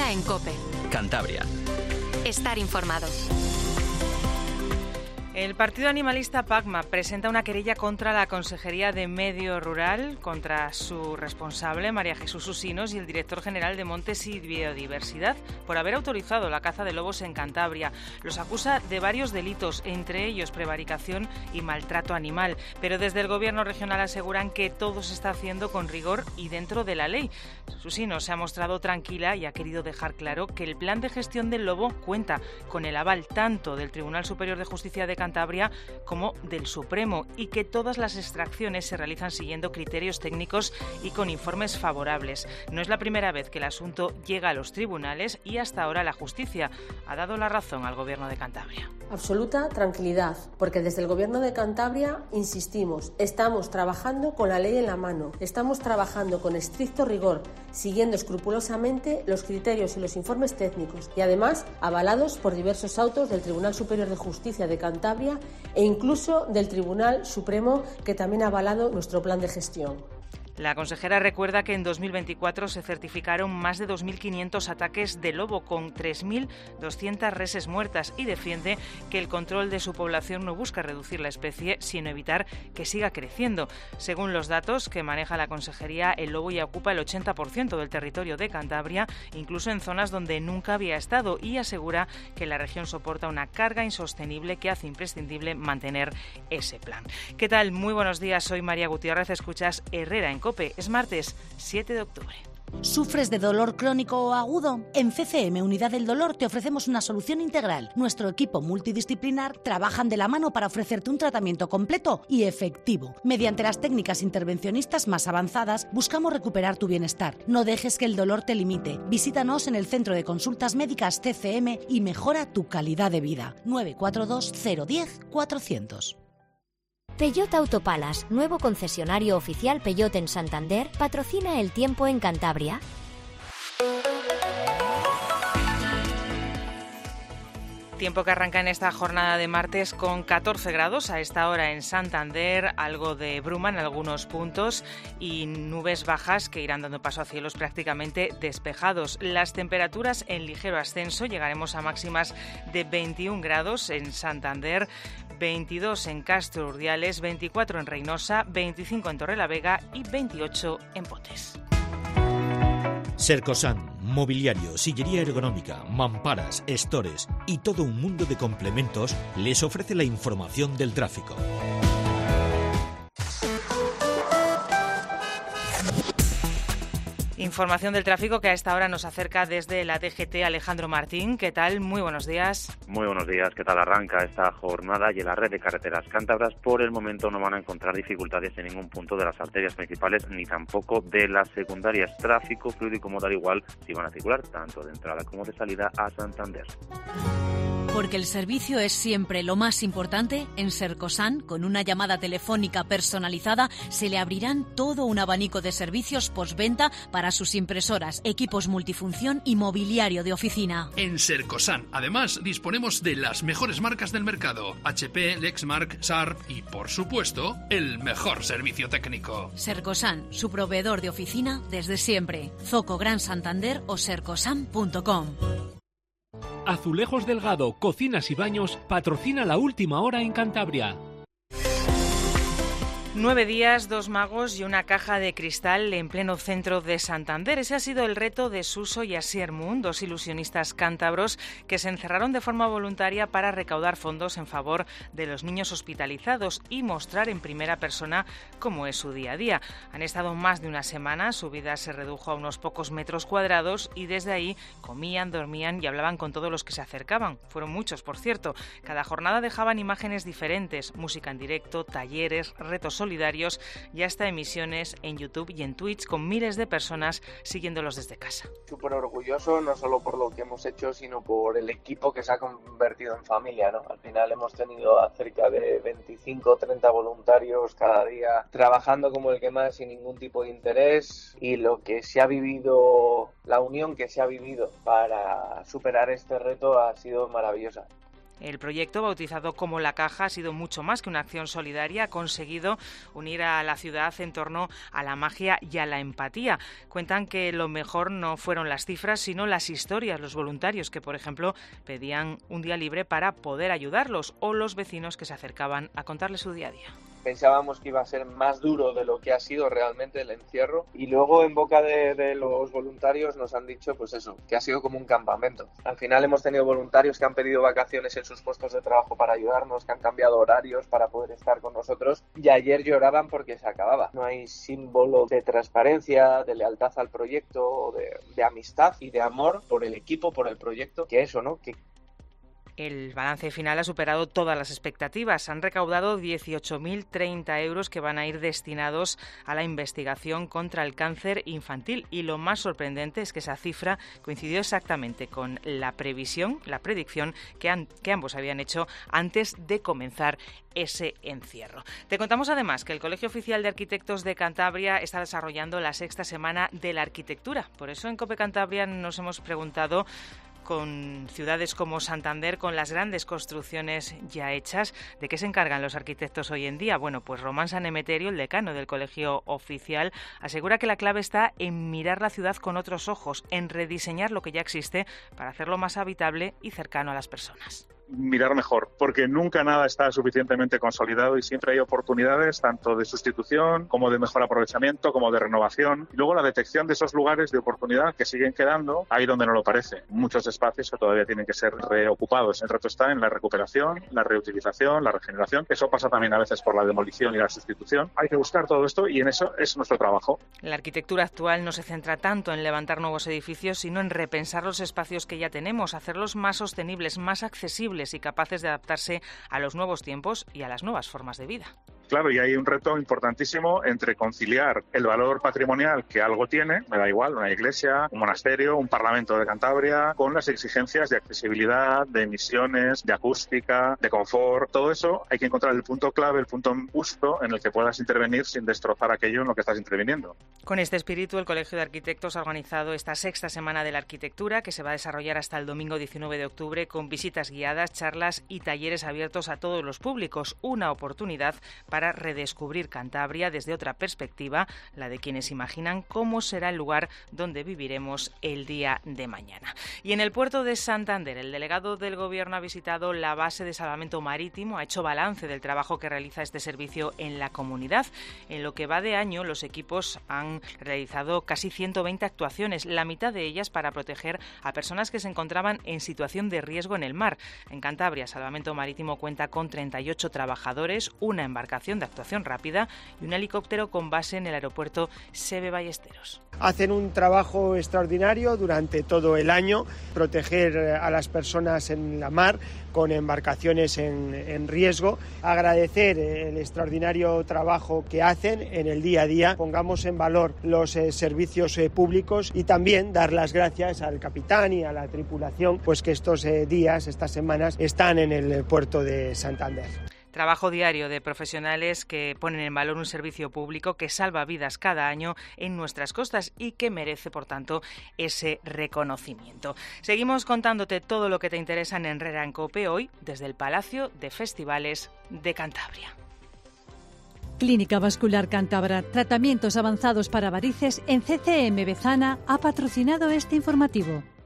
Herrera en COPE. Cantabria. Estar informado. El partido animalista PACMA presenta una querella contra la Consejería de Medio Rural, contra su responsable, María Jesús Usinos, y el director general de Montes y Biodiversidad, por haber autorizado la caza de lobos en Cantabria. Los acusa de varios delitos, entre ellos prevaricación y maltrato animal. Pero desde el Gobierno regional aseguran que todo se está haciendo con rigor y dentro de la ley. Usinos se ha mostrado tranquila y ha querido dejar claro que el plan de gestión del lobo cuenta con el aval tanto del Tribunal Superior de Justicia de Cantabria como del Supremo, y que todas las extracciones se realizan siguiendo criterios técnicos y con informes favorables. No es la primera vez que el asunto llega a los tribunales y hasta ahora la justicia ha dado la razón al Gobierno de Cantabria. Absoluta tranquilidad, porque desde el Gobierno de Cantabria insistimos, estamos trabajando con la ley en la mano, estamos trabajando con estricto rigor, siguiendo escrupulosamente los criterios y los informes técnicos y además avalados por diversos autos del Tribunal Superior de Justicia de Cantabria e incluso del Tribunal Supremo, que también ha avalado nuestro plan de gestión. La consejera recuerda que en 2024 se certificaron más de 2.500 ataques de lobo con 3.200 reses muertas y defiende que el control de su población no busca reducir la especie, sino evitar que siga creciendo. Según los datos que maneja la consejería, el lobo ya ocupa el 80% del territorio de Cantabria, incluso en zonas donde nunca había estado, y asegura que la región soporta una carga insostenible que hace imprescindible mantener ese plan. ¿Qué tal? Muy buenos días, soy María Gutiérrez, escuchas Herrera en COPE. Es martes 7 de octubre. ¿Sufres de dolor crónico o agudo? En CCM Unidad del Dolor te ofrecemos una solución integral. Nuestro equipo multidisciplinar trabajan de la mano para ofrecerte un tratamiento completo y efectivo. Mediante las técnicas intervencionistas más avanzadas, buscamos recuperar tu bienestar. No dejes que el dolor te limite. Visítanos en el Centro de Consultas Médicas CCM y mejora tu calidad de vida. 942 010 400. Peugeot Autopalas, nuevo concesionario oficial Peugeot en Santander, patrocina el tiempo en Cantabria. Tiempo que arranca en esta jornada de martes con 14 grados a esta hora en Santander, algo de bruma en algunos puntos y nubes bajas que irán dando paso a cielos prácticamente despejados. Las temperaturas en ligero ascenso, llegaremos a máximas de 21 grados en Santander, 22 en Castro Urdiales, 24 en Reynosa, 25 en Torrelavega y 28 en Potes. Sercosan, mobiliario, sillería ergonómica, mamparas, estores y todo un mundo de complementos les ofrece la información del tráfico. Información del tráfico que a esta hora nos acerca desde la DGT Alejandro Martín. ¿Qué tal? Muy buenos días. Muy buenos días. ¿Qué tal arranca esta jornada? Y en la red de carreteras cántabras por el momento no van a encontrar dificultades en ningún punto de las arterias principales ni tampoco de las secundarias. Tráfico fluido y comodal igual si van a circular tanto de entrada como de salida a Santander. Porque el servicio es siempre lo más importante, en Sercosan, con una llamada telefónica personalizada, se le abrirán todo un abanico de servicios postventa para sus impresoras, equipos multifunción y mobiliario de oficina. En Sercosan, además, disponemos de las mejores marcas del mercado: HP, Lexmark, Sharp y, por supuesto, el mejor servicio técnico. Sercosan, su proveedor de oficina desde siempre. Zoco Gran Santander o sercosan.com. Azulejos Delgado, Cocinas y Baños patrocina La Última Hora en Cantabria. 9 días, 2 magos y una caja de cristal en pleno centro de Santander. Ese ha sido el reto de Suso y Asier Moon, dos ilusionistas cántabros que se encerraron de forma voluntaria para recaudar fondos en favor de los niños hospitalizados y mostrar en primera persona cómo es su día a día. Han estado más de una semana, su vida se redujo a unos pocos metros cuadrados y desde ahí comían, dormían y hablaban con todos los que se acercaban. Fueron muchos, por cierto. Cada jornada dejaban imágenes diferentes, música en directo, talleres, retos solidarios y hasta emisiones en YouTube y en Twitch con miles de personas siguiéndolos desde casa. Súper orgulloso, no solo por lo que hemos hecho, sino por el equipo que se ha convertido en familia, ¿no? Al final hemos tenido a cerca de 25 o 30 voluntarios cada día trabajando como el que más, sin ningún tipo de interés, y lo que se ha vivido, la unión que se ha vivido para superar este reto ha sido maravillosa. El proyecto, bautizado como La Caja, ha sido mucho más que una acción solidaria. Ha conseguido unir a la ciudad en torno a la magia y a la empatía. Cuentan que lo mejor no fueron las cifras, sino las historias, los voluntarios que, por ejemplo, pedían un día libre para poder ayudarlos, o los vecinos que se acercaban a contarles su día a día. Pensábamos que iba a ser más duro de lo que ha sido realmente el encierro, y luego en boca de los voluntarios nos han dicho pues eso, que ha sido como un campamento. Al final hemos tenido voluntarios que han pedido vacaciones en sus puestos de trabajo para ayudarnos, que han cambiado horarios para poder estar con nosotros, y ayer lloraban porque se acababa. No hay símbolo de transparencia, de lealtad al proyecto, de amistad y de amor por el equipo, por el proyecto, que eso, ¿no? Que el balance final ha superado todas las expectativas. Han recaudado 18.030 euros que van a ir destinados a la investigación contra el cáncer infantil. Y lo más sorprendente es que esa cifra coincidió exactamente con la predicción que ambos habían hecho antes de comenzar ese encierro. Te contamos además que el Colegio Oficial de Arquitectos de Cantabria está desarrollando la 6ª Semana de la Arquitectura. Por eso en COPE Cantabria nos hemos preguntado, con ciudades como Santander, con las grandes construcciones ya hechas, ¿de qué se encargan los arquitectos hoy en día? Bueno, pues Román San Emeterio, el decano del Colegio Oficial, asegura que la clave está en mirar la ciudad con otros ojos, en rediseñar lo que ya existe para hacerlo más habitable y cercano a las personas. Mirar mejor, porque nunca nada está suficientemente consolidado y siempre hay oportunidades tanto de sustitución como de mejor aprovechamiento, como de renovación. Y luego la detección de esos lugares de oportunidad que siguen quedando ahí donde no lo parece. Muchos espacios que todavía tienen que ser reocupados. El reto está en la recuperación, la reutilización, la regeneración. Eso pasa también a veces por la demolición y la sustitución. Hay que buscar todo esto y en eso es nuestro trabajo. La arquitectura actual no se centra tanto en levantar nuevos edificios, sino en repensar los espacios que ya tenemos, hacerlos más sostenibles, más accesibles y capaces de adaptarse a los nuevos tiempos y a las nuevas formas de vida. Claro, y hay un reto importantísimo entre conciliar el valor patrimonial que algo tiene, me da igual, una iglesia, un monasterio, un parlamento de Cantabria, con las exigencias de accesibilidad, de emisiones, de acústica, de confort. Todo eso hay que encontrar el punto clave, el punto justo en el que puedas intervenir sin destrozar aquello en lo que estás interviniendo. Con este espíritu, el Colegio de Arquitectos ha organizado esta 6ª Semana de la Arquitectura, que se va a desarrollar hasta el domingo 19 de octubre, con visitas guiadas, charlas y talleres abiertos a todos los públicos. Una oportunidad para redescubrir Cantabria desde otra perspectiva, la de quienes imaginan cómo será el lugar donde viviremos el día de mañana. Y en el puerto de Santander, el delegado del Gobierno ha visitado la base de salvamento marítimo, ha hecho balance del trabajo que realiza este servicio en la comunidad. En lo que va de año, los equipos han realizado casi 120 actuaciones, la mitad de ellas para proteger a personas que se encontraban en situación de riesgo en el mar. En Cantabria, Salvamento Marítimo cuenta con 38 trabajadores, una embarcación de actuación rápida y un helicóptero con base en el aeropuerto Seve Ballesteros. Hacen un trabajo extraordinario durante todo el año, proteger a las personas en la mar con embarcaciones en riesgo. Agradecer el extraordinario trabajo que hacen en el día a día. Pongamos en valor los servicios públicos y también dar las gracias al capitán y a la tripulación, pues que estos días, estas semanas, están en el puerto de Santander. Trabajo diario de profesionales que ponen en valor un servicio público que salva vidas cada año en nuestras costas y que merece, por tanto, ese reconocimiento. Seguimos contándote todo lo que te interesa en Herrera en COPE hoy desde el Palacio de Festivales de Cantabria. Clínica Vascular Cántabra, tratamientos avanzados para varices en CCM Bezana, ha patrocinado este informativo.